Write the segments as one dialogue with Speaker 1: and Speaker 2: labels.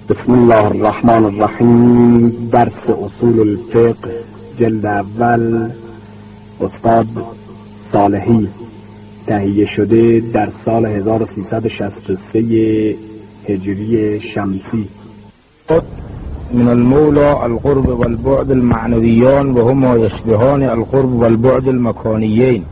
Speaker 1: بسم الله الرحمن الرحیم. درس اصول الفقه جلد اول، استاد صالحی، تهیه شده در سال 1363 هجری شمسی.
Speaker 2: من المولى القرب والبعد المعنويان وهما يشبهان القرب والبعد المكانيين،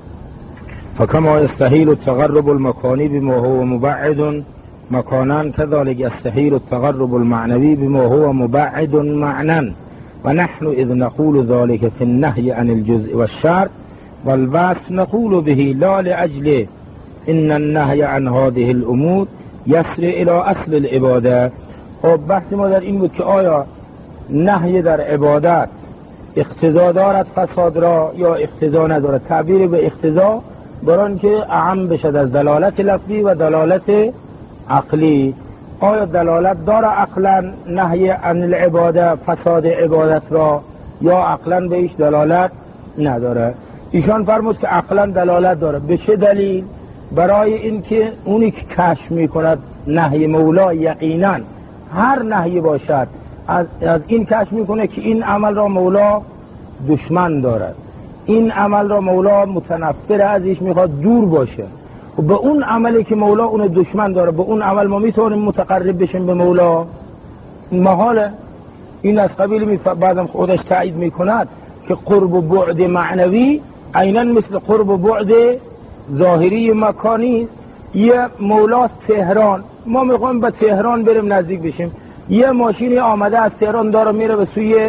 Speaker 2: فكما يستحيل التقرب المكاني بما هو مبعد مكانا كذلك يستحيل التقرب المعنوي بما هو مبعد معنى، ونحن إذ نقول ذلك في النهي عن الجزء والشرط والبعث نقول به لا لأجل إن النهي عن هذه الأمور يسرع إلى أصل العبادة. خب بحث ما در این بود که آیا نهی در عبادت اقتضا دارد فساد را یا اقتضا ندارد. تعبیر به اقتضا بران که اعم بشد از دلالت لفظی و دلالت عقلی. آیا دلالت داره عقلا نهی عن العباده فساد عبادت را یا عقلا به ایش دلالت نداره؟ ایشان فرمود که عقلا دلالت داره. به چه دلیل؟ برای اینکه اونی که کشف میکند نهی مولا یقینا هر نهی باشد از این کشف میکنه که این عمل را مولا دشمن دارد، این عمل را مولا متنفر ازش میخواد دور باشه. و به اون عملی که مولا اون دشمن داره به اون عمل ما میتونیم متقرب بشیم به مولا؟ محاله. این از قبیل بعدم خودش تایید میکند که قرب و بعد معنوی عیناً مثل قرب و بعد ظاهری مکانی. یه مولا تهران، ما میخوایم به تهران بریم نزدیک بشیم، یه ماشینی آمده از تهران داره میره به سوی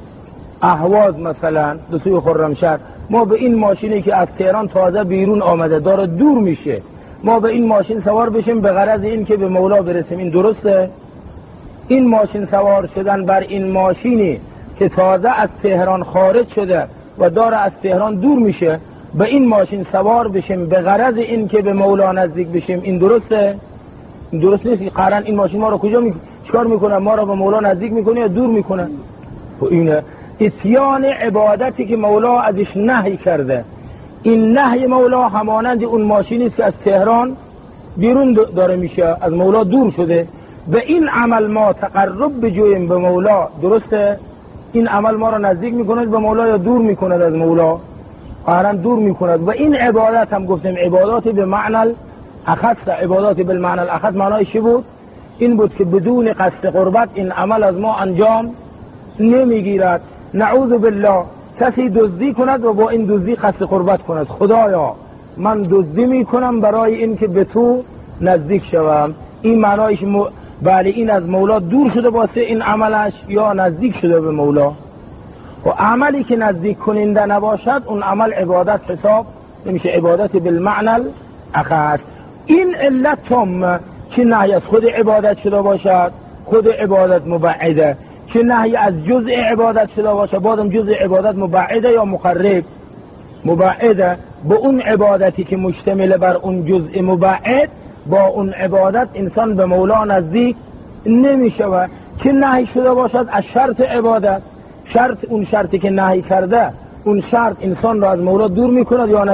Speaker 2: اهواز مثلا به سوی خرمشهر، ما به این ماشینی که از تهران تازه بیرون آمده داره دور میشه ما به این ماشین سوار بشیم به غرض این که به مولا برسیم. این درسته؟ این ماشین سوار شدن بر این ماشینی که تازه از تهران خارج شده و داره از تهران دور میشه به این ماشین سوار بشیم به غرض این که به مولا نزدیک بشیم، این درسته؟ این درست نیست. قرن این ماشین ما رو کجا چکار میکنه؟ ما رو به مولا نزدیک میکنه یا دور میکنه؟ و اینه اتیان عبادتی که مولا ازش نهی کرده. این نهی مولا همانند اون ماشینی که از تهران بیرون داره میشه، از مولا دور شده. به این عمل ما تقرب بجویم به مولا، درسته؟ این عمل ما رو نزدیک میکنه به مولا یا دور میکنه از مولا؟ قرن دور میکنه. و این عبادت هم گفتیم عباداتی به معنی اخص، عباداتی به معنی الاخص معنیش چی بود؟ این بود که بدون قصد قربت این عمل از ما انجام نمیگیرد. نعوذ بالله کسی دزدی کند و با این دزدی قصد قربت کند، خدایا من دزدی میکنم برای این که به تو نزدیک شوم، این معنیش بله این از مولا دور شده واسه این عملش یا نزدیک شده به مولا. و عملی که نزدیک کننده نباشد اون عمل عبادت حساب نمیشه، عبادت بالمعنى اخص. این علت هم که نهی از خود عبادت شده باشد، خود عبادت مبعده، که نهی از جزء عبادت شده باشد، بازم جزء عبادت مبعده یا مقرب؟ مبعده. به اون عبادتی که مشتمل بر اون جزء مبعد با اون عبادت انسان به مولا نزدیک نمیشه. که نهی شده باشد از شرط عبادت، شرط اون شرطی که نهی کرده اون شرط انسان را از مولا دور میکند یا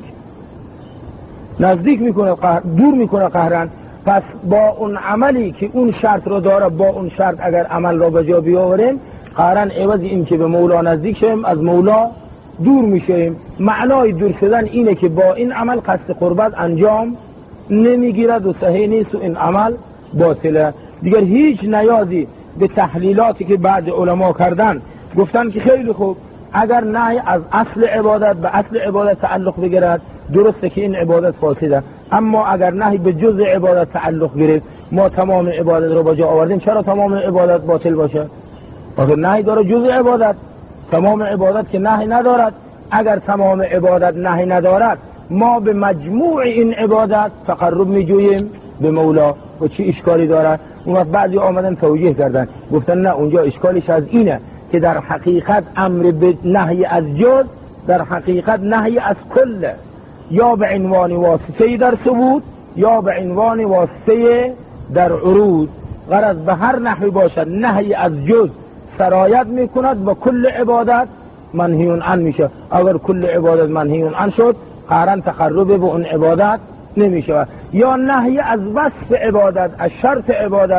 Speaker 2: نزدیک میکنه، دور میکنه قهرن. پس با اون عملی که اون شرط رو داره با اون شرط اگر عمل را به جا بیاوریم قهرن عوض این که به مولا نزدیک شیم از مولا دور میشیم. معنای دور شدن اینه که با این عمل قصد قربت انجام نمیگیرد و صحیح نیست و این عمل باطله. دیگر هیچ نیازی به تحلیلاتی که بعد علما کردن، گفتن که خیلی خوب اگر نهی از اصل عبادت به اصل عبادت تعلق بگیرد درسته که این عبادت فاسده، اما اگر نهی به جزء عبادت تعلق گرفت ما تمام عبادت رو با جا آوردیم، چرا تمام عبادت باطل باشه؟ اگر نهی داره جزء عبادت، تمام عبادت که نهی ندارد. اگر تمام عبادت نهی ندارد ما به مجموع این عبادت تقرب میجوییم به مولا و چی اشکالی دارد؟ اون وقت بعضی آمدن توجیه کردن گفتن نه اونجا اشکالش از اینه که در حقیقت امر به نهی از جز در حقیقت نهی از کل، یا به عنوان واسطه در ثبوت یا به عنوان واسطه در عروض. غرض به هر نحوی باشد نهی از جز سرایت میکند و کل عبادت منهیون عن میشه. اگر کل عبادت منهیون عن شد قرن تقرب به اون عبادت نمیشه. یا نهی از وصف عبادت، از شرط عبادت،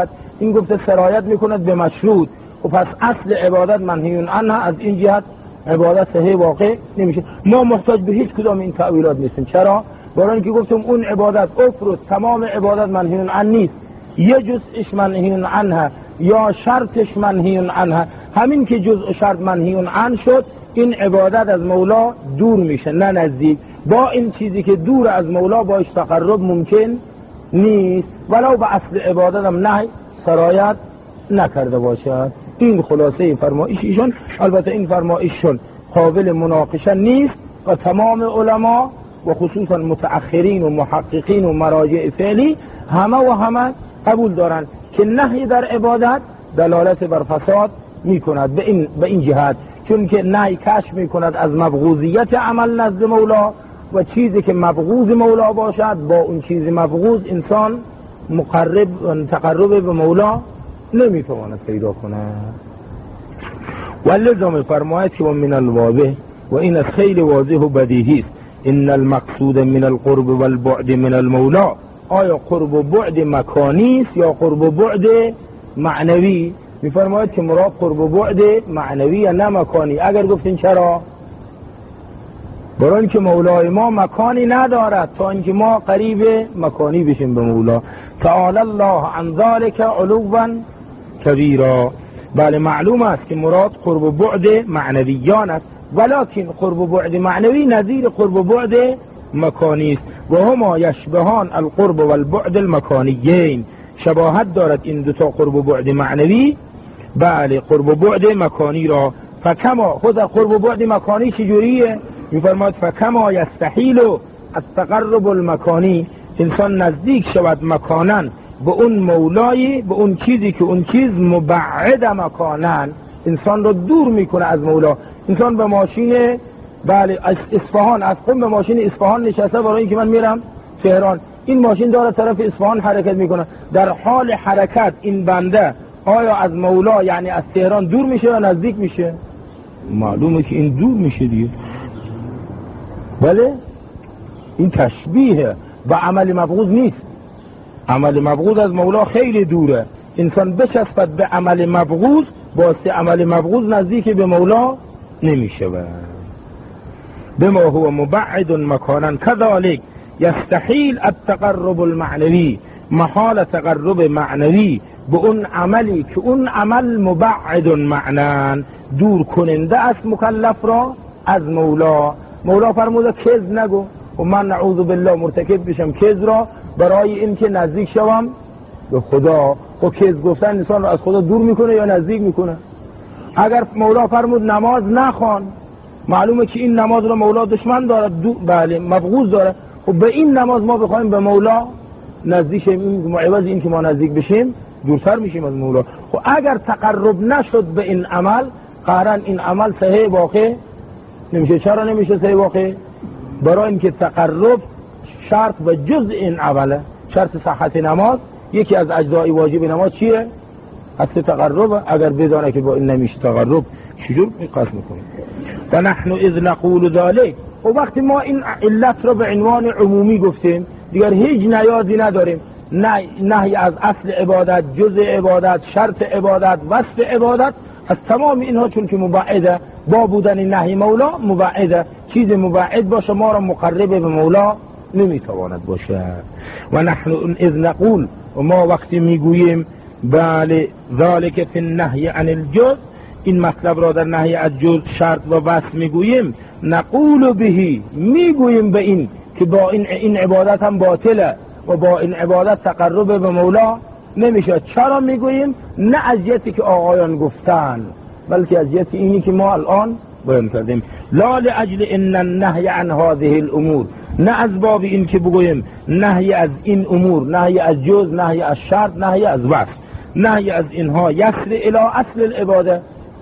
Speaker 2: این گفته سرایت میکند به مشروط و پس اصل عبادت منهی عنها، از این جهت عبادت صحیح واقع نمیشه. ما محتاج به هیچ کدام این تأویلات نیستیم. چرا؟ برای اینکه گفتم اون عبادت افرض تمام عبادت منهی عنها نیست، یه جزءش منهی عنها یا شرطش منهی عنها، همین که جزء شرط منهی عنه شد این عبادت از مولا دور میشه نه نزدیک. با این چیزی که دور از مولا باش تقرب ممکن نیست ولو به اصل عبادت هم نه سرایت نکرده باشد. این خلاصه فرمایش ایشون. البته این فرمایششون قابل مناقشه نیست و تمام علما و خصوصا متأخرین و محققین و مراجع فعلی همه قبول دارند که نهی در عبادت دلالت بر فساد میکند به این جهت، چون که نهی کشف میکند از مبغوضیت عمل نزد مولا و چیزی که مبغوض مولا باشد با اون چیز مبغوض انسان تقرب به مولا نمیتواند پیدا کند. ولذا فرماید که من الواضح و این از خیلی واضح و بدیهی است ان المقصود من القرب والبعد من المولا. آیا قرب و بعد مکانی است یا قرب و بعد معنوی؟ میفرماید که مراد قرب و بعد معنوی نه مکانی. اگر گفتین چرا؟ برای اینکه مولای ما مکانی ندارد تا اینکه ما قریب مکانی بشیم به مولا. تعالی الله عن ذلك علوا کبیرا. بله معلوم است که مراد قرب و بعد معنویان است، ولکن قرب و بعد معنوی نظیر قرب و بعد مکانی است و هما یشبهان القرب والبعد المکانیین. شباهت دارد این دو تا قرب و بعد معنوی بله قرب و بعد مکانی را. فکما خود قرب و بعد مکانی چجوریه؟ میفرماید فکما یستحیل التقرب المکانی، انسان نزدیک شود مکانن به اون مولایی به اون چیزی که اون چیز مبعد مکانن انسان رو دور میکنه از مولا. انسان به ماشین بله از اصفهان از قم به ماشین اصفهان نشسته برای اینکه من میرم تهران، این ماشین داره طرف اصفهان حرکت میکنه، در حال حرکت این بنده آیا از مولا یعنی از تهران دور میشه یا نزدیک میشه؟ معلومه که این دور میشه دیگه. بله این تشبیه به عمل مبغوض نیست. عمل مبغوض از مولا خیلی دوره. انسان بچسبد به عمل مبغوض واسه عمل مبغوض نزدیک به مولا نمیشه. بما هو مبعد مکانا كذلك يستحيل التقرب المعنوی، محال تقرب معنوی به اون عملی که اون عمل مبعد معنان دور کننده است مکلف را از مولا. مولا فرموده کذب نگو و من نعوذ بالله مرتکب بشم کذب را برای اینکه نزدیک شوم به خدا. و کذب گفتن انسان را از خدا دور میکنه یا نزدیک میکنه؟ اگر مولا فرمود نماز نخوان، معلومه که این نماز را مولا دشمن داره بله مبغوض داره. خب به این نماز ما بخوایم به مولا نزدیک شیم، عوض این که ما نزدیک بشیم دورتر میشیم از مولا. خب اگر تقرب نشد به این عمل قرن این عمل صحیح واقع نمیشه. چرا نمیشه صحیح واقع؟ برای اینکه تقرب شرط و جزء این عمله. شرط صحت نماز یکی از اجزای واجب نماز چیه؟ اصل تقرب. اگر بدانه که با این نمیشه تقرب چجور قصد میکنیم؟ و نحن اذ نقول ذلك، و وقتی ما این علت رو به عنوان عمومی گفتیم دیگر هیچ نیازی نداریم. نهی از اصل عبادت، جزء عبادت، شرط عبادت، وصف عبادت، از تمام اینها چون که مبعده با بودن نهی مولا مبعده. چیز مبعد باشه ما را مقرب به مولا نمیتواند باشه. و نحن اذ نقول، و ما وقتی میگوییم بله ذالک فی النهی عن الجزء، این مطلب را در نهی از جزء شرط و وصف میگوییم، نقول بهی میگوییم به این که با این عبادت هم باطله و با این عبادت تقرب به مولا نمیشه. چرا میگوییم؟ نه از جهتی که آقایان گفتن بلکه از جهت اینی که ما الان بیان کردیم. لا لاجل ان النهی عن هذه الامور، نه از باب این که بگوییم نهی از این امور، نهی از جزء، نهی از شرط، نهی از وصف، نهی از اینها یصل الی اصل العباده،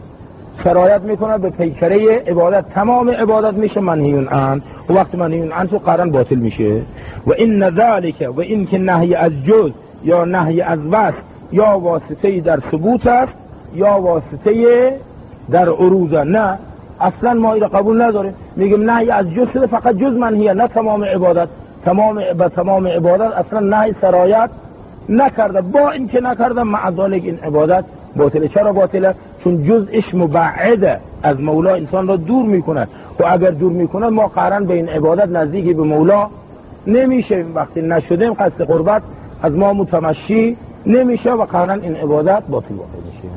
Speaker 2: سرایت میکنه به پیکره عبادت. تمام عبادت میشه منهی عنه و وقت منهی عنه تو قرن باطل میشه. و ان ذلک، و این که نهی از جزء یا نهی از وصف یا واسطه در ثبوت است یا واسطه در عروض، نه اصلا ما این قبول نداریم. میگیم نهی از جزء فقط جزء منهیه، نه تمام عبادت. تمام عبادت اصلا نهی سرایت نکرده، با این که نکرده مع ذالک این عبادت باطله. چرا باطله؟ چون جزءش مبعده از مولا، انسان را دور میکنه و اگر دور میکنه ما قرن به این عبادت نزدیکی به مولا نمیشه. وقتی نشدیم قصد قربت از ما متمشی نمیشه و قرن این عبادت باطل واقع میشه.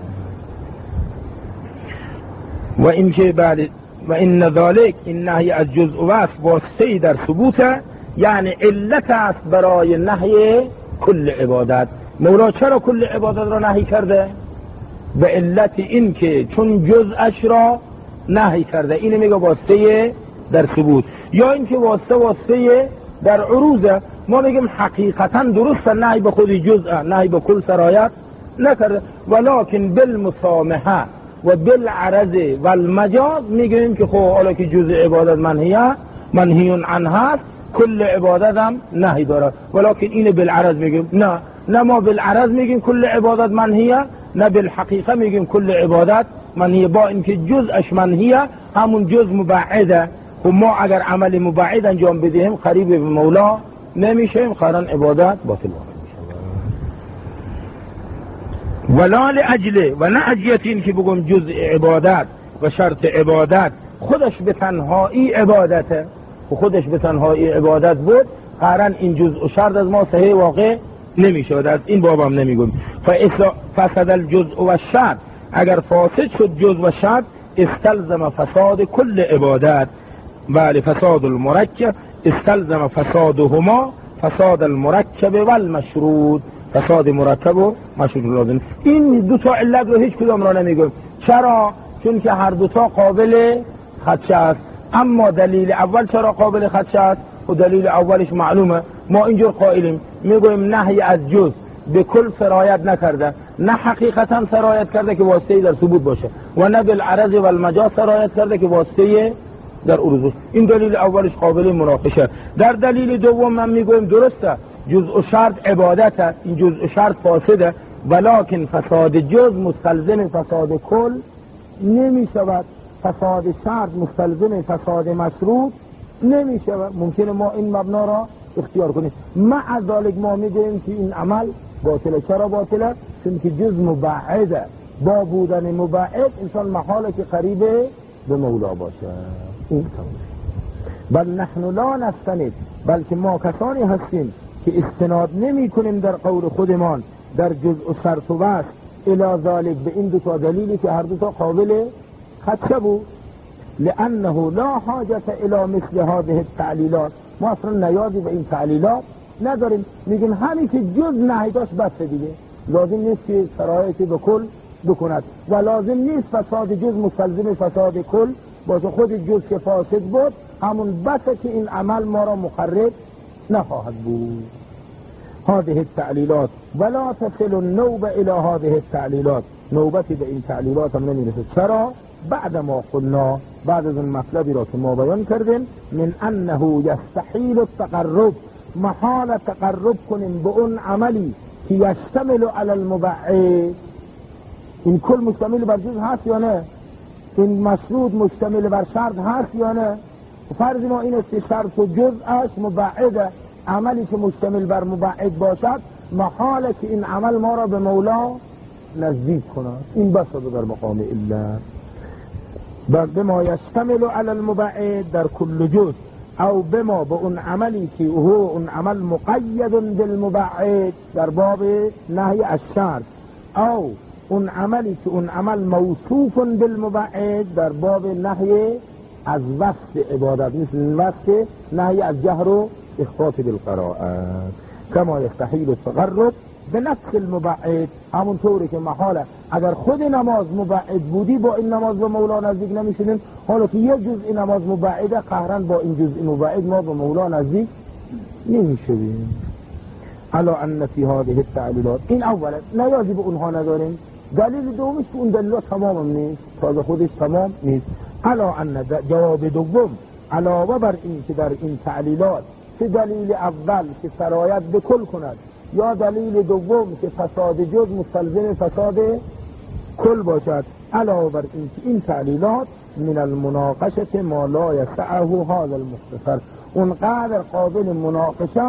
Speaker 2: و این که بعد و این ذالک این نهی از جزء و وصف واسطه‌ای در ثبوت، یعنی علت است برای نهی کل عبادت. مولا چرا کل عبادت را نهی کرده؟ به علت این که چون جزءش را نهی کرده. اینو میگه واسطه در ثبوت. یا اینکه واسطه در عروضه. ما میگیم حقیقتا درست نهی به خود جزء، نهی به کل سرایت نکرده، ولکن بالمسامحه و بالعرض و المجاز میگیم که خب حالا که جزء عبادت منهی عنه، کل عبادت هم نهی داره. ولکن اینو بالعرض میگیم نه ما بالعرض میگیم کل عبادت منهیه، نه بالحقیقه میگیم کل عبادت منهیه. با اینکه جزءش منهیه، همون جزء مبعده و ما اگر عمل مبعد انجام بدهیم قریب به مولا نمیشیم، قرن عبادت باطل واقع میشه. ولا لاجله و نه اجیت این که بگم جزء عبادت و شرط عبادت خودش به تنهایی عبادته و خودش به تنهایی عبادت بود، قرن این جزء و شرط از ما صحیح واقع نمیشه و از این باب هم نمیگم. فسد الجزء و الشرط، اگر فاسد شد جزء و شرط استلزم فساد کل عبادت. بله فساد المرکب استلزم فسادهما، فساد المرکب و المشروط، فساد مرکب و مشروط لازم. این دو تا علت رو هیچ کدام را نمیگم. چرا؟ چون که هر دو تا قابل خدشه است. اما دلیل اول چرا قابل خدشه است؟ و دلیل اولش معلومه. ما اینجور قائلیم میگویم نهی از جزء به کل سرایت نکرده، نه حقیقتا سرایت کرده که واسطه‌ای در ثبوت باشه و نه بالعرض و المجاز سرایت کرده که واسطه‌ای در عروض. این دلیل اولش قابل مناقشه. در دلیل دوم من میگویم درسته جزء و شرط عبادت است، این جزء و شرط فاسده، ولکن فساد جزء مستلزم فساد کل نمیشود، فساد شرط مستلزم فساد مشروط نمیشود. ممکنه ما این مبنا را اختیار کنیم. مع ذالک ما میگویم که این عمل باطله. چرا باطله؟ چون که جزء مبعده، با بودن مبعد انسان محاله که قریب به مولا باشه. این بل نحن لا نستند، بلکه ما کسانی هستیم که استناد نمی کنیم در قول خودمان در جزء و شرط و وصف الی ذالک، به این دو تا دلیلی که هر دو تا قابل خدشه بود. لانه لا حاجت الی مثل هذه التعلیلات، ما اصلا نیازی به این تعلیلات نداریم. میگیم همین که جز نهی داشت بس دیگه، لازم نیست که سرایتی به کل بکند و لازم نیست فساد جز مستلزم فساد کل باشه. خود جز که فاسد بود همون بسه که این عمل ما را مخرب نخواهد بود. هذه التعلیلات ولا تصل النوبه الى هذه التعلیلات، نوبتی به این تعلیلات هم نمیرسه. چرا؟ بعد ما قلنا، بعد از این مطلبی را که ما بیان کردیم، من انه یستحیل التقرب، محال تقرب کنیم به اون عملی که یشتمل علی المبعد. این کل مشتمل بر جز هست یا نه؟ این مشروط مشتمل بر شرط هست یا نه؟ فرض ما این است که شرط و جزءش مبعده، عملی که مشتمل بر مبعد باشد محاله که این عمل ما را به مولا نزدیک کند. این بس در مقام الا بما یشتمل علی المبعد در کل جزء، او بما به اون عملی که هو اون عمل مقید بالمبعد در باب نهی الشرط، او اون عملی که اون عمل موصوف بالمبعد در باب نهی از وصف عبادت، مثل وصف نهی از جهر و اخفاء بالقراءت. کما یستحیل التقرب به نفس المبعد، همون طوری که محاله اگر خود نماز مبعد بودی با این نماز به مولا نزدیک نمیشدیم، حالا که یک جزء نماز مبعده قهرن با این جزء مبعد ما به مولا نزدیک نمیشدیم. الا ان فی هذه التعلیلات، این اولا نیازی به اونها نداریم. دلیل دومش که اون دلیلات تمام نیست، تازه خودش تمام نیست. الا ان جواب دوم علاوه بر این که در این تعلیلات چه دلیل اول که سرایت به کل کند، یا دلیل دوم که فساد جز مستلزم فساد کل باشد، علاوه بر این که این تعلیلات من المناقشه ما لا یسعه هذا المختصر، اونقدر قابل مناقشه است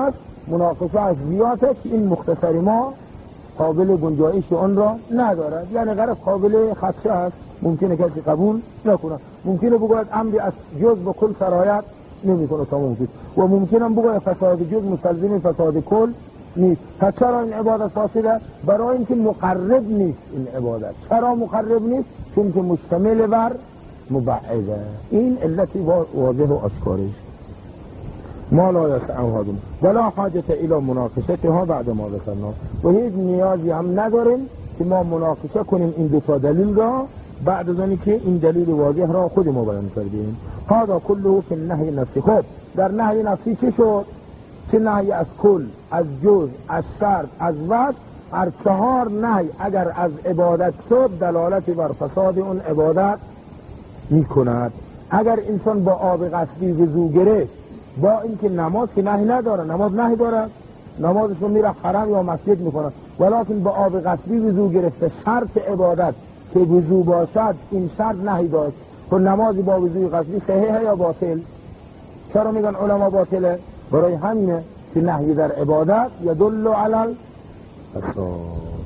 Speaker 2: مناقشه زیاده که این مختصری ما قابل گنجایش اون را ندارد، یعنی غرض قابل خدشه است، ممکنه کسی قبول نکنه، ممکنه بگوید امری از جز به کل سرایت نمیکنه تا ممکن، و ممکنه بگوید فساد جز مستلزم فساد کل نیست. پس چرا این عبادت فاسده؟ برای اینکه مقرب نیست این عبادت. چرا مقرب نیست؟ چون که مشتمل بر مبعده. این علتی واضح و آشکاری است. ما لا یسعها ولا حاجت الی مناقشتها بعد ما ذکرنا، و هیچ نیازی هم نداریم که ما مناقشه کنیم این دو تا دلیل را بعد از آنی که این دلیل واضح را خود ما بیان کردیم. هذا كله فی النهی نفسی. خب در نهی نفسی چه شد؟ چه نهی از کل، از جز، از شرط، از وصف. هر چهار نهی اگر از عبادت شد دلالت بر فساد اون عبادت می کند. اگر انسان با آب قصدی وضو گرفت، با اینکه نماز که نهی نداره، نماز نهی داره، نمازشون میره حرم یا مسجد میکنه، ولیکن با آب قصدی وضو گرفته، شرط عبادت که وضو باشد این شرط نهی داشت، خب نمازی با وضوی قصدی صحیحه یا باطل؟ چرا میگن علما باطله؟ برای همینه که نهی در عبادت یدل علی الفساد.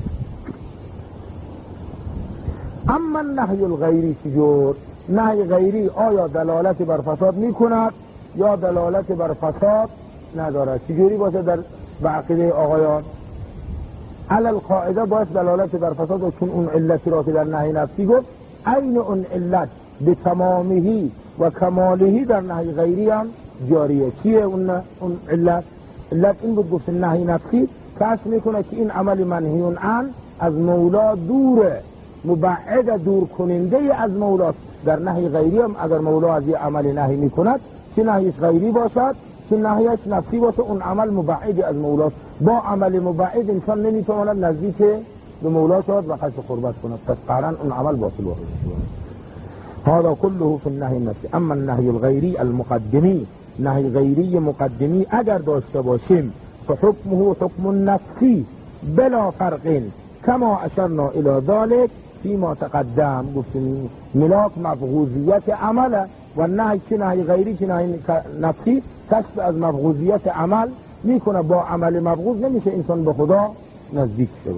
Speaker 2: اما النهی الغیری چجور؟ نهی غیری آیا دلالت بر فساد میکند یا دلالت بر فساد ندارد؟ چجوری باشه در عقیده آقایان؟ علی القاعده باید دلالت بر فساد، چون اون علتی را که در نهی نفسی گفت عین اون علت به تمامهی و کمالهی در نهی غیری هم جاریه. چیه اون علت؟ علت این بود گفت نهی نفسی کشف میکنه که این عمل منهیون عن از مولا دوره، مبعد دور کننده از مولاست. در نهی غیری هم اگر مولا از یه عمل نهی میکند، چه نهیش غیری باشد چه نهیش نفسی باشه، اون عمل مبعد از مولاست. با عمل مبعد انسان نمیتواند نزدیک به مولا شد و قصد قربت کند، پس قرآن اون عمل باطل واقع شد. هذا كله في النهي النفسي. اما النهي الغیری المقدمی، نهی غیری مقدمی اگر داشته باشیم فحکمه حکم نفسی بلا فرق کما اشرنا الى ذلك فيما تقدم. گفتیم ملاک مبغوضیت عمله و نهی که نهی غیری که نهی نفسی کشف از مبغوضیت عمل میکنه. با عمل مبغوض نمیشه انسان به خدا نزدیک شود.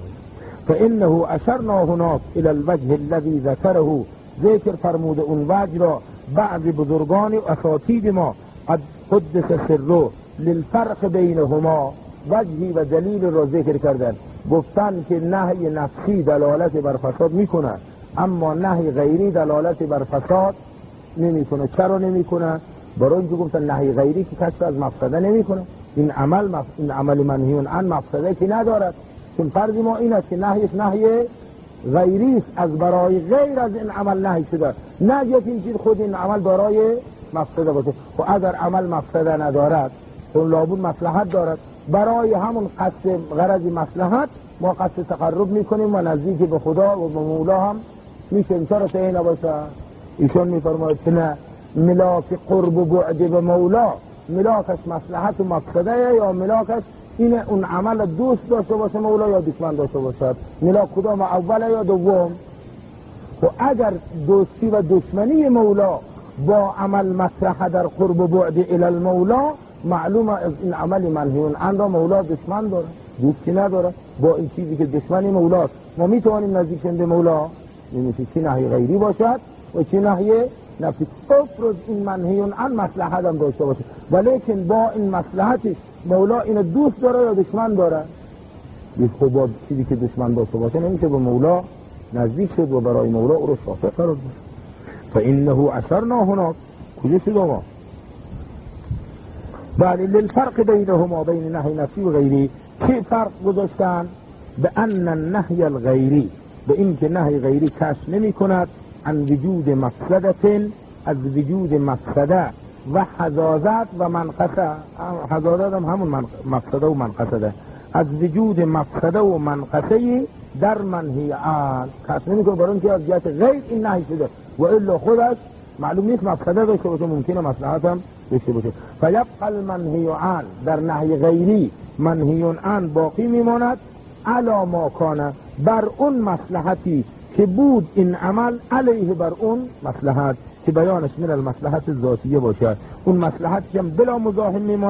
Speaker 2: فانه اشرنا هناك الى الوجه الذي ذكره، ذکر فرموده اون وجه را بعض بزرگان و اساتید ما قد قدس سره للفرق بینهما، وجهی و دلیل را ذکر کردن، گفتن که نهی نفسی دلالت بر فساد میکنه اما نهی غیری دلالت بر فساد نمیکنه. چرا نمیکنه؟ برای اینکه گفتن نهی غیری که کشف از مفسده نمیکنه، این عمل منهیون عن مفسده که ندارد، چون فرض ما این است که نهیش نهی غیری است، از برای غیر از این عمل نهی شده، نه اینکه خود این عمل برای مفسده باشه. و اگر عمل مفسده ندارد اون لابد مصلحت دارد، برای همون قصد غرض مصلحت ما قصد تقرب میکنیم و نزدیک به خدا و به مولا هم میشیم. چرا صحیح نباشه؟ ایشون میفرماید که نه، ملاک قرب و بعد به مولا ملاکش مصلحت و مقصده یا ملاکش اینه اون عمل دوست داشته باشه مولا یا دشمن داشته باشد؟ ملاک کدام اوله یا دوم؟ و اگر دوستی و دشمنی مولا با عمل مصلحت در قرب و بعد الی المولا، معلومه از این عمل منهیون عن را مولا دشمن داره، دوستی نداره. با این چیزی که دشمنی مولاست ما میتوانیم نزدیک شیم به مولا؟ نمیشه. چی نهی غیری باشد و چی نهی نفسی. افرض این منهیون عن مصلحت هم داشته باشه، ولیکن با این مصلحتش مولا اینو دوست داره یا دشمن داره؟ خب با چیزی که دشمن داشته باشه نمیشه به مولا نزدیک شد و برای مولا او رو شافع قرار داد. فانه اشرنا هناك کجا شد ما؟ بله، للفرق بینهما بین نهی نفسی و غیری. چه فرق گذاشتن؟ به ان النهی الغیری، به این که نهی غیری کشف نمی کند عن وجود مفسدت، از وجود مفسده و حزازت و منقصه. حزازت هم همون مفسده و منقصه، از وجود مفسده و منقصه در منهی عن کشف نمی کنه، برای اینکه از جهت غیر این نهی شده و الا خودش معلوم نیست مفسده داشته باشه، ممکنه مصلحت هم داشته باشه. فیبقى المنهی عن، در نهی غیری منهیون عن باقی میماند علی ما کان، بر اون مصلحتی که بود این عمل، علیه بر اون مصلحت که بیانش من المصلحت ذاتیه باشد، اون مصلحتی هم بلا مزاحم میماند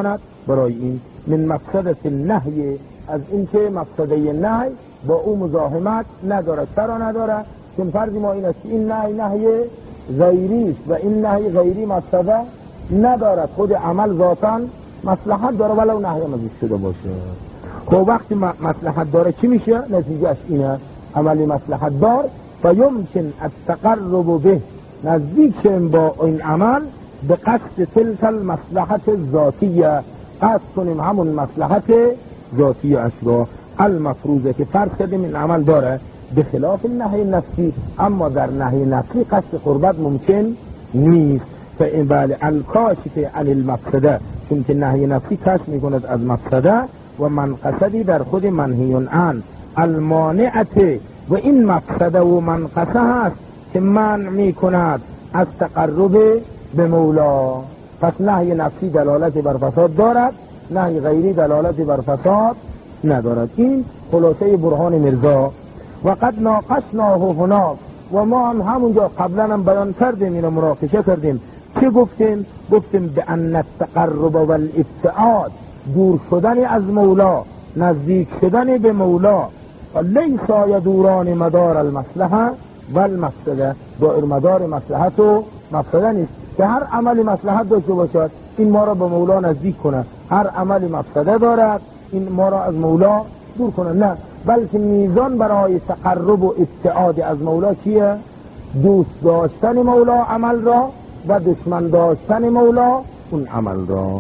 Speaker 2: برای این من مقصد النهی، از اینکه مقصده نهی با او مزاحمت ندارد. چرا ندارد؟ چون فرض ما این است که این نهی غیری است و این نهی غیری مقصده ندارد، خود عمل ذاتاً مصلحت داره ولو نهی مزید شده باشه. خب وقتی مصلحت داره چی میشه؟ نتیجهش اینه عملی مصلحت دار و یمکن التقرب به، نزدیک با این عمل به قصد تلك المصلحت ذاتیه، قصد کنیم همون مصلحت ذاتی اشباه المفروضه که فرض کردیم این عمل داره، به خلاف نهی نفسی. اما در نهی نفسی قصد قربت ممکن نیست. فإن بله الکاشف عن المفسده، چون که نهی نفسی کشف میکند از مفسده و منقصدی در خود منهی عن المانعته، و این مفسده و منقصه هست که منع میکند از تقرب به مولا. پس نهی نفسی دلالت بر فساد دارد، نهی غیری دلالت بر فساد ندارد. این خلاصه برهان مرزا. و قد ناقشناه هناک، و ما هم همونجا قبلا هم بیان کردیم، اینو مناقشه کردیم. چه گفتیم؟ گفتیم به ان التقرب و الابتعاد، دور شدن از مولا، نزدیک شدن به مولا، و لیسا یدوران مدار المصلحه و المفسده، دائر مدار مصلحت و مفسده نیست که هر عملی مصلحت داشته باشد این ما را به مولا نزدیک کنه، هر عملی مفسده دارد این ما را از مولا دور کنه. نه، بلکه میزان برای تقرب و ابتعاد از مولا چیه؟ دوست داشتن مولا عمل را و دشمن داشتن مولا اون عمل را.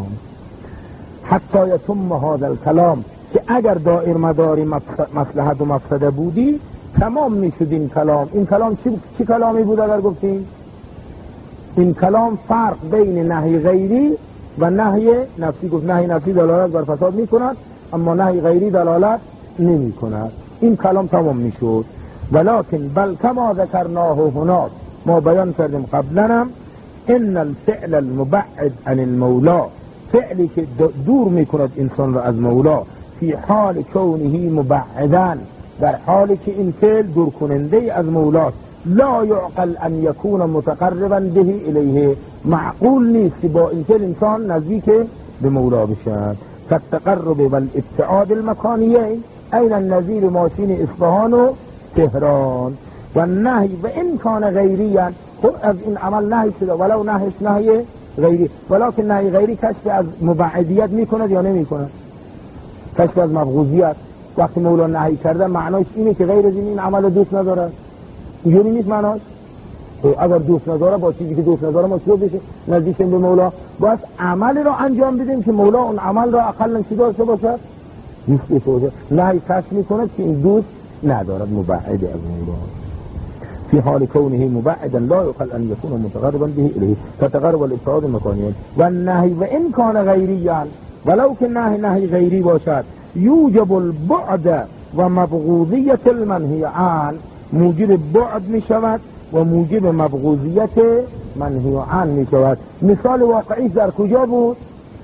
Speaker 2: حتی یتم هذا الکلام، که اگر دائر مداری مصلحت و مفسده بودی تمام میشد این کلام. این کلام چی کلامی بود اگر گفتیم؟ این کلام فرق بین نهی غیری و نهی نفسی. گفت نهی نفسی دلالت بر فساد میکند اما نهی غیری دلالت نمی کند. این کلام تمام میشد. ولکن بل کما ذکرناه هناک، ما بیان کردیم قبلا، ان الفعل المبعد عن المولا، فعلی که دور میکند انسان را از مولا، فی حال کونه مبعدن، در حالی که این فعل دور کننده از مولاست، لا یعقل ان یکون متقربا به الیه، معقول نیست که با این فعل انسان نزدیک به مولا بشد. فالتقرب والابتعاد المکانیین این النظیر ماشین اصفهان و تهران. و النهی و این کان غیریا، خب از این عمل نهی شده ولو نهیش نهی غیری، ولکن نهی غیری کشف از مبعدیت میکند یا نمیکند؟ کشف از مبغوضیت. وقتی مولا نهی کرده معناش اینه که غیر از این عمل دوست نداره؟ اینجوری نیست معناش. اگر دوست نداره با چیزی که دوست نداره ما چطور بشه نزدیک به مولا؟ باید عمل را انجام بدیم که مولا اون عمل را اقلا چی داشته باشه؟ دوست داشته باشه. نهی کشف میکند که این دوست ندارد، مبعد از مولا. في حال كونه مبعدا لا يقل ان يكون متقربا به اليه، فتقرب الابتعاد مكانيا. والنهي وان كان غيريا، ولو که نهی غیری باشد، یوجب البعد و مبغوضیت المنهی عن، موجب بعد می شود و موجب مبغوضیت منهی عن می شود. مثال واقعی در کجا بود؟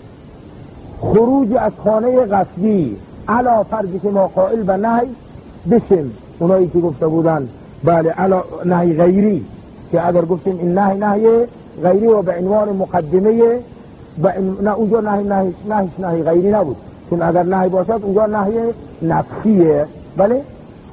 Speaker 2: خروج از خانه غصبی، علا فرضی که ما قائل به نهی بشیم، اونایی که گفته بودن بله علا نهی غیری، که اگر گفتیم این نهی غیری و به عنوان مقدمه نه اونجا نهی غیری نبود، چون اگر نهی باشد اونجا نهی نفسیه. بله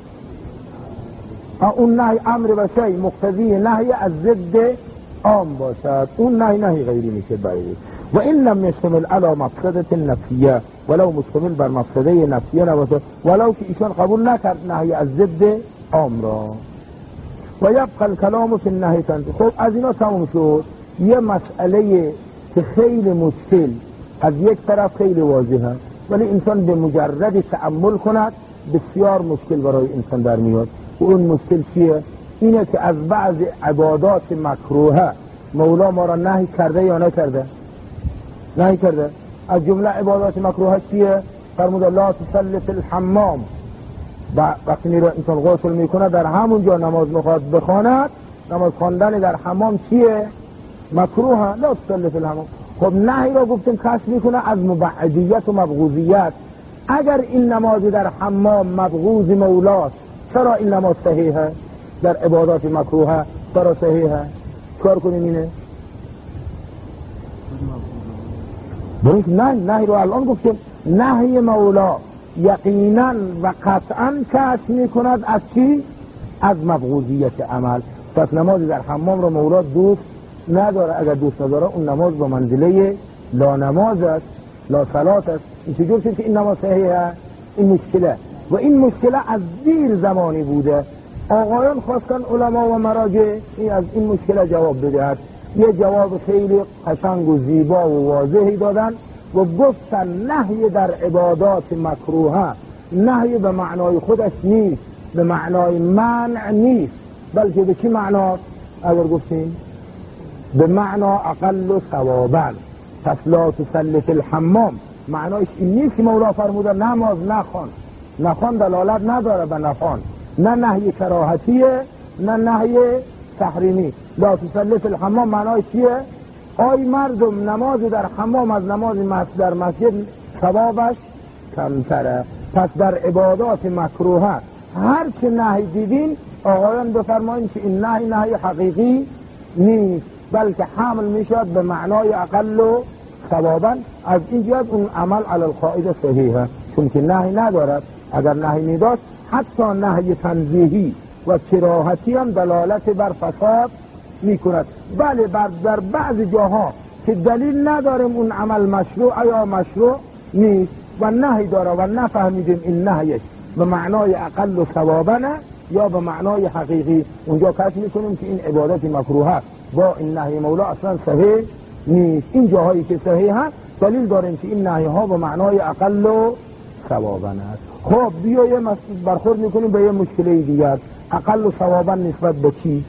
Speaker 2: اون نهی امر و شی مقتضی نهی از ضد عام باشد، اون نهی غیری میشه. بله و این لم یشتمل علی مقصدت نفسیه، ولو مشتمل بر مقصده نفسیه نباشد، ولو که ایشان قبول نکرد نهی از ضد عام را. و یبقى الکلام فی النهی تنزیل. خب از اینا تموم شد. یه مسئله که خیلی مشکل، از یک طرف خیلی واضحه ولی انسان به مجرد تأمل کند بسیار مشکل برای انسان در میاد. و اون مشکل چیه؟ اینه که از بعض عبادات مکروهه مولا ما را نهی کرده یا نکرده؟ نهی کرده. از جمله عبادات مکروهه چیه؟ فرمود لا تصلی فی الحمام، وقتی میره انسان غسل میکنه در همونجا نماز میخواد بخواند، نماز خواندن در حمام چیه؟ مکروه. لا تصلی فی الحمام. خب نهی را گفتیم کشف میکنه از مبعدیت و مبغوضیت. اگر این نماز در حمام مبغوض مولاست، چرا این نماز صحیحه؟ در عبادات مکروهه چرا صحیحه؟ کار کنیم اینه برای نهی رو الان گفتیم نهی مولا یقینا و قطعا کشف میکند از چی؟ از مبغوضیت عمل. پس نمازی در حمام رو مولا دوست نداره. اگر دوست نداره اون نماز با منزله لا نماز است، لا صلات است. این چجور شد که این نماز صحیحه؟ این مشکله و این مشکله از دیر زمانی بوده. آقایان خواستن علما و مراجع از این مشکله جواب بدهد. یه جواب خیلی قشنگ و زیبا و واضحی دادن و گفتن نهی در عبادات مکروهه نهی به معنای خودش نیست، به معنای منع نیست، بلکه به چی معناست؟ اگر گفتیم به معنا اقل ثوابا. پس لا تصلی فی الحمام معنایش این نیست که مولا فرموده نماز نخوان دلالت نداره به نخوان، نه نهی کراهتیه نه نهی تحریمی. لا تصلی فی الحمام معنایش چیه؟ آی مردم نماز در حمام از نماز در مسجد ثوابش کمتره. پس در عبادات مکروهه هر چه نهی دیدین آقایان بفرمایید که این نهی حقیقی نیست، بلکه حمل میشد به معنای اقل و ثوابا. از این جهت اون عمل علی القاعده صحیحه، چون که نهی ندارد. اگر نهی میداشت حتی نهی تنزیهی و کراهتی هم دلالت بر فساد میکند. بله در بعض جاها که دلیل نداریم اون عمل مشروع یا مشروع نیست و نهی داره و نفهمیدیم این نهیش به معنای اقل و ثوابا یا به معنای حقیقی، اونجا کشف میکنیم که این عبادت مکروه با این نهی مولا اصلا صحیح نیست. این جاهایی که صحیح هست دلیل داریم که این نهی ها به معنای اقل و ثوابا است. خب بیا یه برخورد میکنیم به یه مشکله دیگر. اقل و ثوابا نسبت به چی؟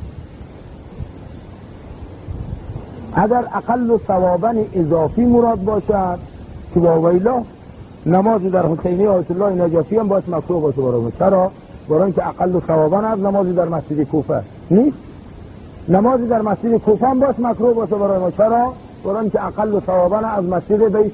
Speaker 2: اگر اقل و ثوابا اضافی مراد باشد که واویلا نمازی در حسینی آیت الله نجفی هم باید مکروه باشه. چرا؟ برای اینکه اقل و ثوابا از نمازی در مسجد کوفه نیست. نمازی در مسجد کوفه هم باید مکروه باشه برای ما. چرا؟ برای اینکه اقل و ثوابا از مسجد بیت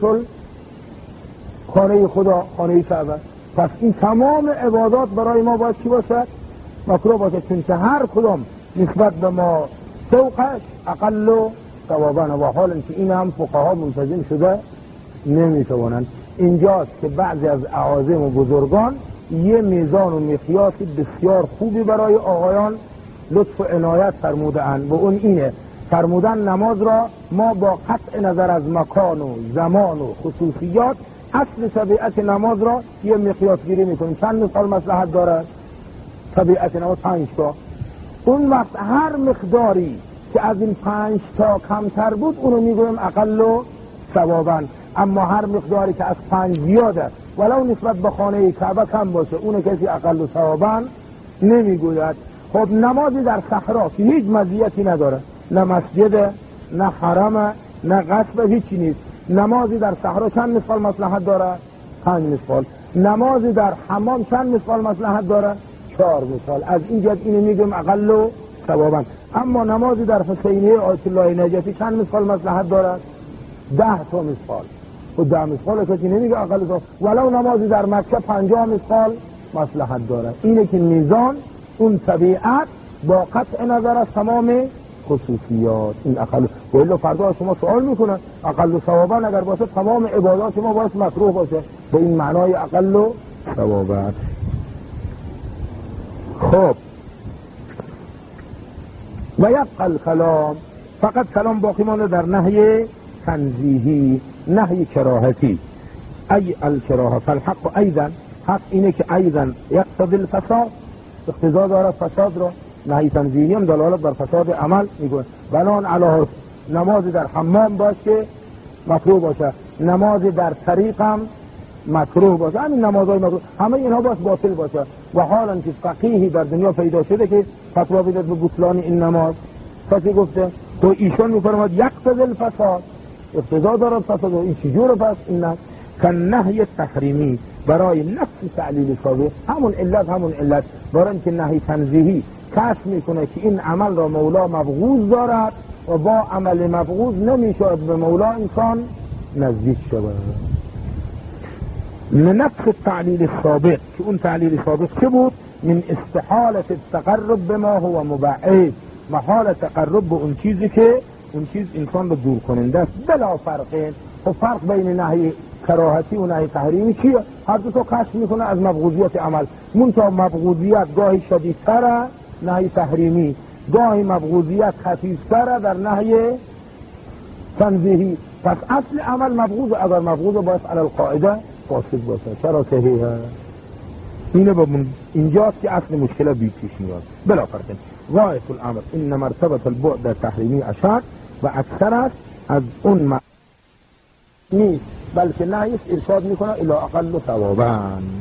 Speaker 2: خانه خدا، خانه کعبه. پس این تمام عبادات برای ما باید چی باشه؟ مکروه باشه، چون که هر کدام نسبت به ما سوقش اقل و ثوابا و حال اینکه این هم فقها منتظم شده نمیتوانند. اینجاست که بعضی از اعاظم و بزرگان یه میزان و مقیاس بسیار خوبی برای آقایان لطف و عنایت فرمودند و اون اینه فرمودن نماز را ما با قطع نظر از مکان و زمان و خصوصیات اصل طبیعت نماز را یه مقیاس گیری میکنیم. چند مثال مصلحت داره طبیعت نماز؟ 5 تا. اون وقت هر مقداری که از این 5 تا کمتر بود اونو میگویم اقل و ثوابا. اما هر مقداری که از 5 زیاده ولو نسبت به خانه کعبه کم باشه اونو کسی اقل و ثوابا نمیگوید. خب نمازی در صحرا که هیچ مزیتی نداره، نه مسجد نه حرم نه قصب، هیچی نیست. نمازی در صحرا چند مثال مصلحت داره؟ 5 مثال. نمازی در حمام چند مثال مصلحت داره؟ 4 مثال. از این جهت اینو میگم اقل و ثوابا. اما نمازی در حسینیه آیت الله نجفی چند مثال مصلحت داره؟ 10 تا مثال. و 10 مثال کسی نمیگه اقل و ثواب. ولو نمازی در مکه 50 مثال مصلحت داره. اینه که میزان اون طبیعت با قطع نظر از تمام خصوصیات این اقل. و الا فردا شما سوال میکنن اقل و ثوابا اگر باشه تمام عبادات ما باید مکروه باشه به این معنای اقل و ثوابا. خب و یبقى الکلام، فقط کلام باقی مانده در نهی تنزیهی، نهی کراهتی. ای الکراهه فالحق ایضا، حق اینه که ایضا یقتضی الفساد، اقتضا داره فساد را. نهی تنزیهی هم دلالت بر فساد عمل میگه. بنان علی نماز در حمام باشه مکروه باشه، نماز در طریق هم مکروه باشه، همین نمازهای مکروه همه اینها باطل باشه. و حالا که فقیهی در دنیا پیدا شده که فتوا بده به بطلان این نماز، کسی گفته تو ایشون میفرماد یقتضی الفساد، اقتضا دارد فساد. این چجوره؟ پس این نهی تحریمی برای نفس تعلیل سابق همون علت برای اینکه نهی تنزیهی کشف میکنه که این عمل را مولا مبغوض دارد و با عمل مبغوض نمیشود به مولا انسان نزدیک شود. لنفس التعلیل السابق، که اون تعلیل سابق چه بود؟ من استحالت التقرب بما هو مبعد، محال تقرب به اون چیزی که اون چیز انسان رو دور کننده است. بلا فرقه خب فرق بین نهی کراهتی و نهی تحریمی چیه؟ هر دو تا کشف میکنه از مبغوضیت عمل. منتها مبغوضیت گاهی شدیدتره نهی تحریمی، گاهی مبغوضیت خفیفتره در نهی تنزیهی. پس اصل عمل مبغوض، اگر مبغوض باید علی القاعده فاسد باشه. چرا صحیحه؟ اینجاست که اصل مشکل بی پیش میاد. بلا فرق غایت الامر ان مرتبه البعد تحریمی اشد و اکثر است از اون نیست، بلکه نهیست ارشاد میکنه الی اقل ثوابا،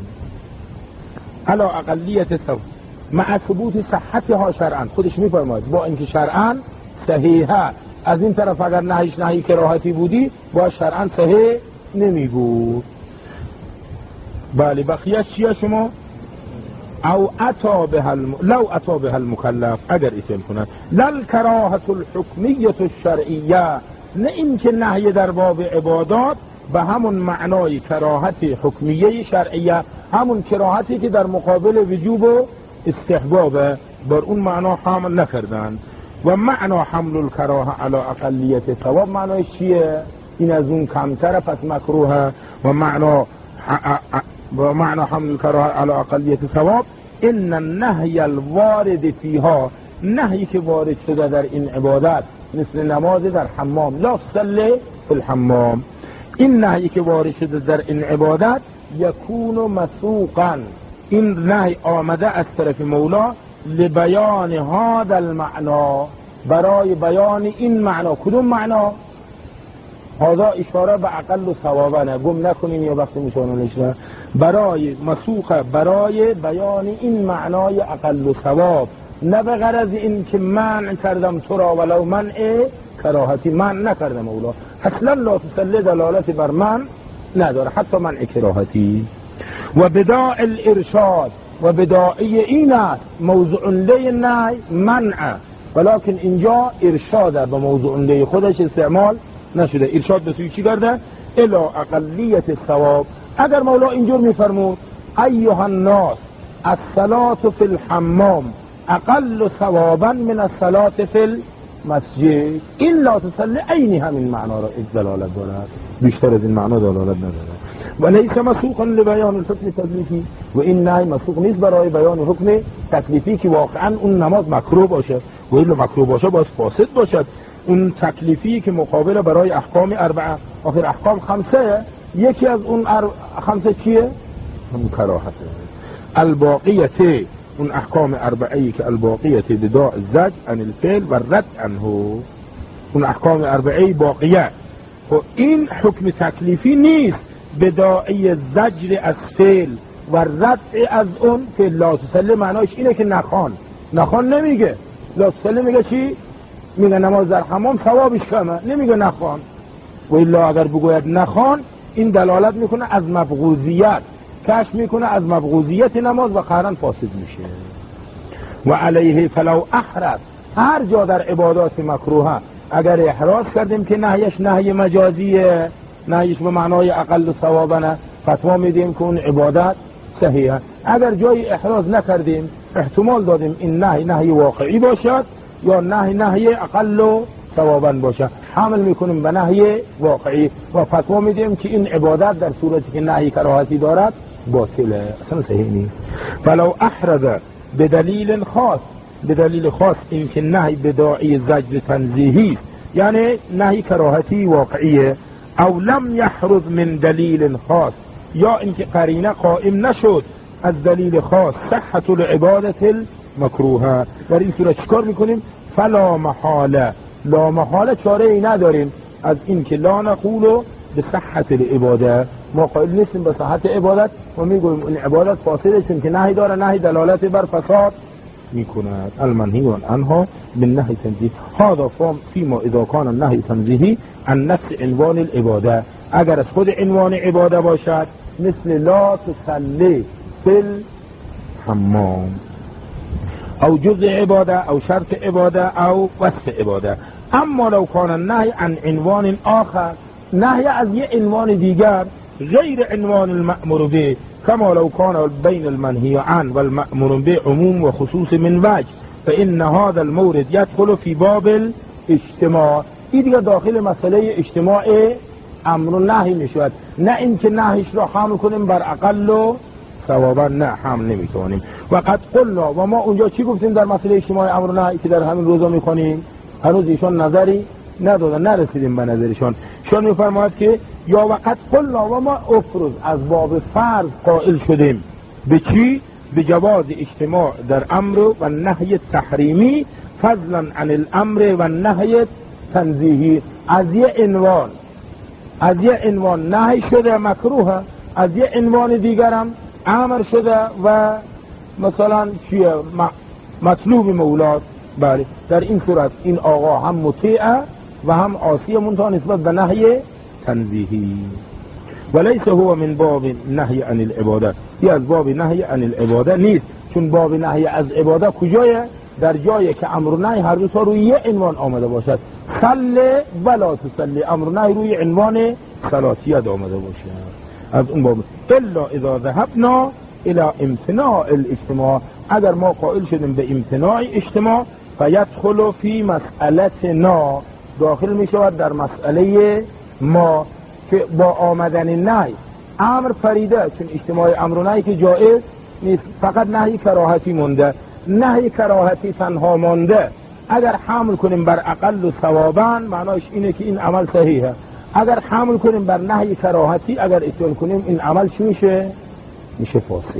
Speaker 2: الی اقلیت ثواب مع ثبوت صحتها شرعا. خودش میفرماید با اینکه شرعا صحیحه، از این طرف اگر نهیش نهی کراهتی بودی با شرعا صحیح نمیگود. بله بقیه چیه شما؟ او اتا به لو اتا به المکلف، اگر ایتم کنند لل کراهت الحکمیت الشرعیه، نه این که نهی در باب عبادات به همون معنای کراهت حکمیه شرعیه، همون کراهتی که در مقابل وجوب و استحباب بر اون معنا حامل نکردند. و معنا حمل الکراهه علی اقلیت ثواب، معنای چیه؟ این از اون کمتره پس مکروهه. و معنا حمل الکراهه علی اقلیت ثواب ان النهی الوارد فیها، نهی که وارد شده در این عبادت مثل نماز در حمام، لا تصلی فی الحمام، این نهی که وارد شده در این عبادت یکون مسوقا، این نهی آمده از طرف مولا لبیان هذا المعنا، برای بیان این معنا. کدوم معنا؟ هذا اشاره به اقل ثوابا، گم نکنین یا وقتی میشوننش، برای مسوقه، برای بیان این معنای اقل ثواب، نه به غرض این که منع کردم تو را ولو منع کراهتی، منع نکردم مولا، اصلا لا تسلی دلالت بر من نداره، حتی منع کراهتی. و بداع الارشاد، و بداعی این است موضوع لی نهی منع، ولکن اینجا ارشاد به موضوع لی خودش استعمال نشده. ارشاد به سوی چی کرده؟ الی اقلیت الثواب. اگر مولا اینجور میفرمود ایها الناس الصلاة فی الحمام اقل ثوابا من الصلاة فی المسجد، این لا تسلی عینی همین معنا را دلالت دارد، بیشتر از این معنا دلالت ندارد. و لیس مسوقا لبیان الحکم تکلیفی، و این نهی مسوق نیست برای بیان حکم تکلیفی که واقعا اون نماز مکروه باشه، و این مکروه باشه باید فاسد باشد. اون تکلیفی که مقابل برای احکام اربعه، آخر احکام خمسه، یکی از اون خمسه چیه؟ اون کراهته. الباقیت، اون احکام اربعه‌ای که الباقیت بداع الزج عن الفعل و رد عنه، اون احکام اربعه‌ای باقیه. و این حکم تکلیفی نیست، بداعی زجر از فعل و رد از اون فعل. لا تسلی معناش اینه که نخوان نمیگه. لا تسلی میگه چی؟ میگه نماز در حمام ثوابش کمه، نمیگه نخوان. و الا اگر بگوید نخوان، این دلالت میکنه از مبغوضیت، کشف میکنه از مبغوضیت نماز و قهرن فاسد میشه. و علیه فلو احرز، هر جا در عبادات مکروه اگر احراز کردیم که نهیش نهی مجازیه، نهیش به معنای اقل ثوابنه، فتوا میدیم که اون عبادت صحیحه. اگر جای احراز نکردیم، احتمال دادیم این نهی واقعی باشد یا نهی اقل ثوابا باشه، حمل میکنیم به نهی واقعی و فتوا میدیم که این عبادت در صورتی که نهی کراهتی دارد باطله، اصلا صحیح نیست. فلو احرز بدلیل خاص، بدلیل خاص این که نهی بداعی زجر تنزیهی، یعنی نهی کراهتی واقعیه، او لم یحرز من دلیل خاص، یا اینکه قرینه قائم نشد از دلیل خاص، صحت العبادت المکروهه، در این صورت چیکار میکنیم؟ فلا محاله، لا محاله چاره ای نداریم از این که لا نقولو به صحت العباده، ما قائل نیستیم به صحت عبادت و میگویم این عبادت فاسده چون که نهی داره، نهی دلالت بر فساد میکند. المنهی عنها بالنهی تنزیه، هذا فيما اذا كان النهی تنزیهی عن نفس عنوان العباده، اگر از خود عنوان عباده باشد، مثل لا تصلی فی الحمام، او جزء عباده او شرط عباده او وصف عباده. اما لو كان النهی عن عنوان آخر، نهی از یه عنوان دیگر غیر عنوان المأمور به، كما لو كان بين المنهي عن والمأمور به عموم و خصوص من وجه، فإن هذا المورد يدخل في باب الاجتماع، این دیگه داخل مسئله اجتماع امر و نهی میشود، نه اینکه نهیش را حمل کنیم بر اقل و ثوابا، نه حمل نمیتونیم. و قد قلنا، و ما اونجا چی گفتیم در مسئله اجتماع امر و نهی که در همین روزا میکنیم؟ هنوز ایشان نظری ندادن، نرسیدیم به نظرشان. شان میفرماید که یا وقت قلنا، و ما افرض از باب فرض قائل شدیم به چی؟ به جواز اجتماع در امر و نهی تحریمی فضلا عن الامر و نهی تنزیهی. از یه عنوان نهی شده مکروه، از یه عنوان دیگرم امر شده و مثلا چیه مطلوب مولاست. بله، در این صورت این آقا هم مطیعه و هم عاصی منتها نسبت به نهی تنزیهی. ولیس هو من باب نهی عن العباده، یه از باب نهی عن العباده نیست، چون باب نهی از عباده کجایه؟ در جایی که امر و نهی هر دو تا روی یه عنوان آمده باشد. صل ولا تصلی، امر و نهی روی عنوان صلاتیت آمده باشد. از اون باب الا اذا ذهبنا الى امتناع الاجتماع، اگر ما قائل شدیم به امتناع اجتماع، فیدخل فی مسئلتنا، داخل می شود در مسئله ما که با آمدن نهی امر فریده، چون اجتماع امر و نهی که جایز نیست، فقط نهی کراهتی مونده. نهی کراهتی تنها مونده، اگر حمل کنیم بر اقل و ثوابا معناش اینه که این عمل صحیحه. اگر حمل کنیم بر نهی کراهتی، اگر اتیان کنیم این عمل چی میشه؟ میشه فاسد.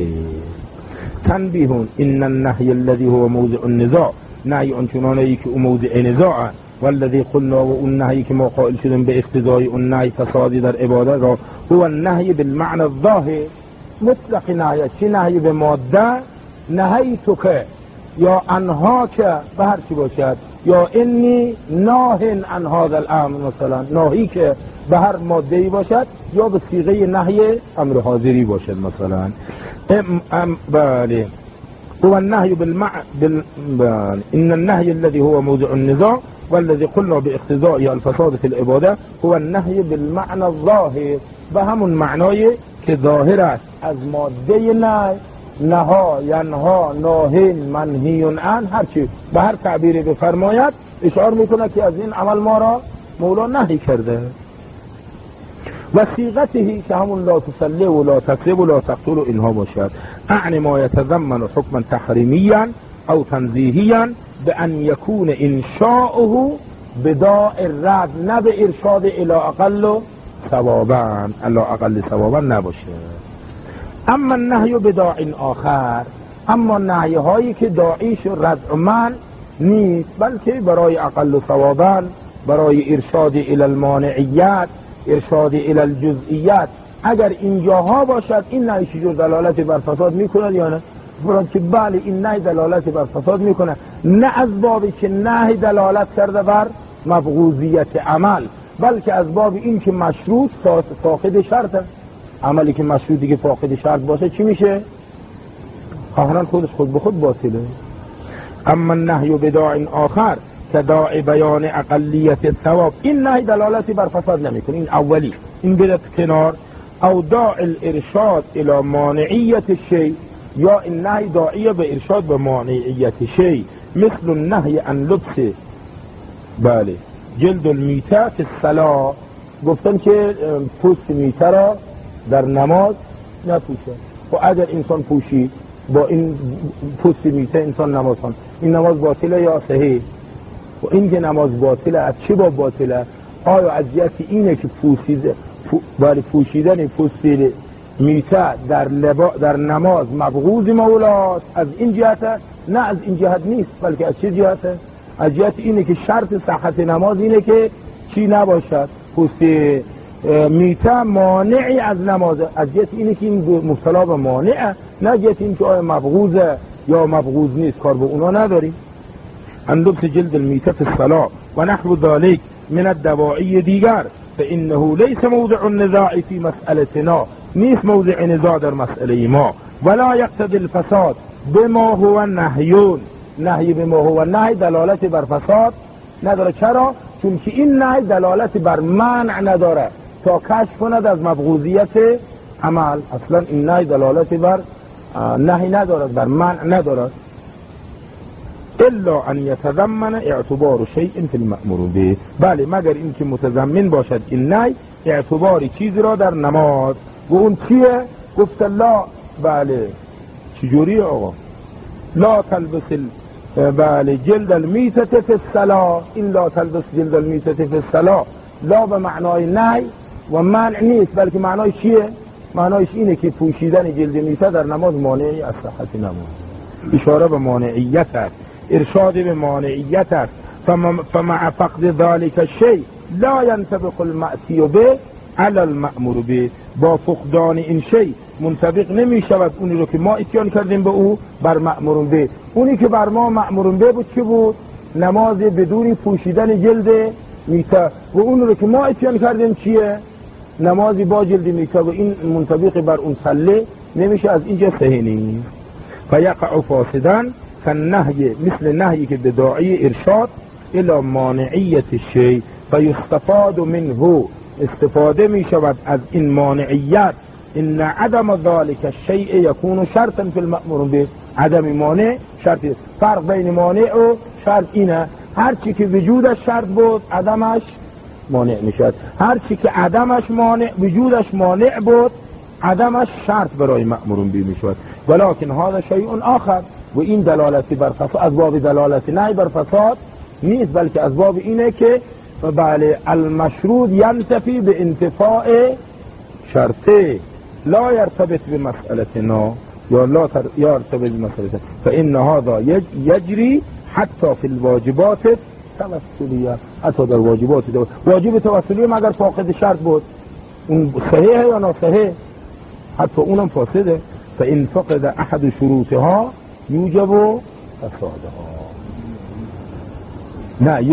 Speaker 2: تنبیهون ان النهی الذي هو موضع النزاع، نهی آنچنانی که او موضع نزاعه، والذی قلنا، و اون نهی که ما قائل شدیم به اقتضای اون نهی فسادی در عبادت را، هو النهی بالمعنى الظاهر، مطلق نهی، چی نهی به ماده؟ نهی تو که یا انها که به هر چی باشد، یا انی ناهن عن هذا الامر، مثلا ناهی که به هر ماده‌ای باشد، یا به صیغه نهی امر حاضری باشد مثلا. بله، هو النهي ان النهي الذي هو موضع النزاع والذي قلنا باقتضاء الفساد في العباده هو النهي بالمعنى الظاهر، به همون معنای که ظاهر است از ماده نها ینها ناهی منهی عن، هرچی به هر تعبیری بفرماید اشاره میکنه که از این عمل ما را مولا نهی کرده. و صیغته که همون لا تسلی و لا تقرب و لا تقتل اینها باشد. اعنی ما یتضمن حکما تحریمیا او تنزیهیا بان یکون انشاؤه بداء الرد، نه به ارشاد الی اقل ثوابا، الی اقل ثوابا نباشه. اما النهی بداع آخر، اما نهی هایی که داعیش رد من نیست، بلکه برای اقل ثوابا، برای ارشاد الی المانعیت، ارشاد الی الجزئیات، اگر اینجاها باشد این نهی چجور دلالت بر فساد میکنه یا نه؟ فران که بله این نهی دلالت بر فساد میکنه، نه از بابی که نهی دلالت کرده بر مبغوضیت عمل، بلکه از باب این که مشروط فاقد شرط، عملی که مشروطی که فاقد شرط باشه چی میشه؟ خواهران خودش خود به خود باطله. اما النهی بداع آخر كداعی بیان اقلیت الثواب، این نهی دلالتی بر فساد نمیکنه، این اولی، این بده کنار. او داع الارشاد الى مانعیت الشیء، یا این نهی داعیه به ارشاد به مانعیت شیء، مثل النهی عن لبس بله جلد المیته فی الصلاة، گفتن که پوست میته را در نماز نپوشه. و اگر انسان پوشید با این پوست میته انسان نماز خوند، این نماز باطله یا صحیح؟ و این که نماز باطله از چی با باطله؟ آیا از جهت اینه که پوشیدن پوست میته در نماز مبغوض مولاست، از این جهت؟ نه از این جهت نیست، بلکه از چه جهته؟ از جهت اینه که شرط صحت نماز اینه که چی نباشد؟ پوست میته مانعی از نماز، از جهت اینه که این مبتلا به مانعه، نه جهت این که آیا مبغوضه یا مبغوض نیست، کار به اونا نداریم. اندبس جلد المیته فی الصلاة و نحو ذلك من الدواعی دیگر، فانه لیس موضع النزاع فی مسئلتنا، نیست موضع نزاع در مسئله ما. ولا یقتضی الفساد بما هو نهیون، نهی بما هو نهی دلالت بر فساد نداره. چرا؟ چون که این نهی دلالت بر منع نداره تا کشف کند از مبغوضیت عمل. اصلا این نهی دلالت بر نهی ندارد، بر منع ندارد. الا ان یتضمن اعتبار شیء فی المأمور به، بله مگر این که متضمن باشد این نهی اعتباری چیزی را در نماز. و اون چیه؟ گفت لا، بله چجوریه آقا؟ لا تلبس بله جلد المیتة فی الصلاة، این لا تلبس جلد المیتة فی الصلاة لا به معنای نهی و منع نیست، بلکه معنای چیه؟ معنایش اینه که پوشیدن جلد میته در نماز مانعی از صحت نماز. اشاره به مانعیت است، ارشاد به مانعیت است. فمع فقد ذلك الشيء لا ينطبق المأتی به علی المأمور به، با فقدان این شی منطبق نمی شود اونی رو که ما اتیان کردیم به او بر مأمور به. اونی که بر ما مأمور به بود چه بود؟ نماز بدون پوشیدن جلد میته. و اون رو که ما اتیان کردیم چیه؟ نمازی با جلد میته، و این منطبق بر اون صله نمیشه، از اینجا صحیح نیست. فیقع فاسدن فالنهی، مثل نهی که بداعی ارشاد الى مانعیت الشیء فیستفاد منه، استفاده می شود از این مانعیت. ان عدم ذلك الشیء یکون شرطا فی المأمور به، عدم مانع شرطی. فرق بین مانع و شرط اینه، هر چی که وجودش شرط بود عدمش مانع میشد، هر چی که عدمش مانع وجودش مانع بود عدمش شرط برای مأمور به میشد. ولکن هذا شیء آخر، و این دلالتی بر فساد، از باب دلالتی نه بر فساد نیست، بلکه از باب اینه که بله المشروط ینتفی به انتفاع شرطه لا یرتبط به مسئلتنا یا لا یرتبط به مسئلتنا، فإن هذا یجری حتی فی الواجبات توسلیه، حتی در واجبات واجب توسلیه مگر فاقد شرط بود، اون صحیحه یا ناصحیح؟ حتی اونم فاسده. فإن فقد احد شروطها یوجب فسادها. نه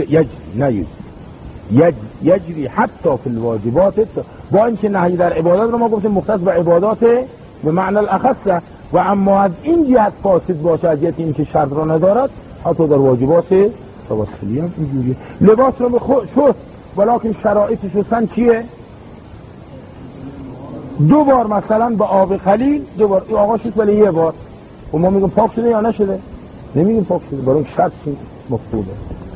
Speaker 2: یجری حتی فی الواجبات، با اینکه نهی در عبادات رو ما گفتیم مختص به عبادات به معنی الاخص، و اما از این جهت فاسد باشه، از جهت این که شرط را ندارد، حتی در واجبات توسلی هم اینجوریه. لباس رو شست، ولکن شرایط شستن چیه؟ 2 بار مثلا به آب خلیل 2 بار، این آقا شست ولی 1 بار، و ما میگیم پاک شده یا نشده؟ نمیگیم پاک شده، برای شرط مفقوده.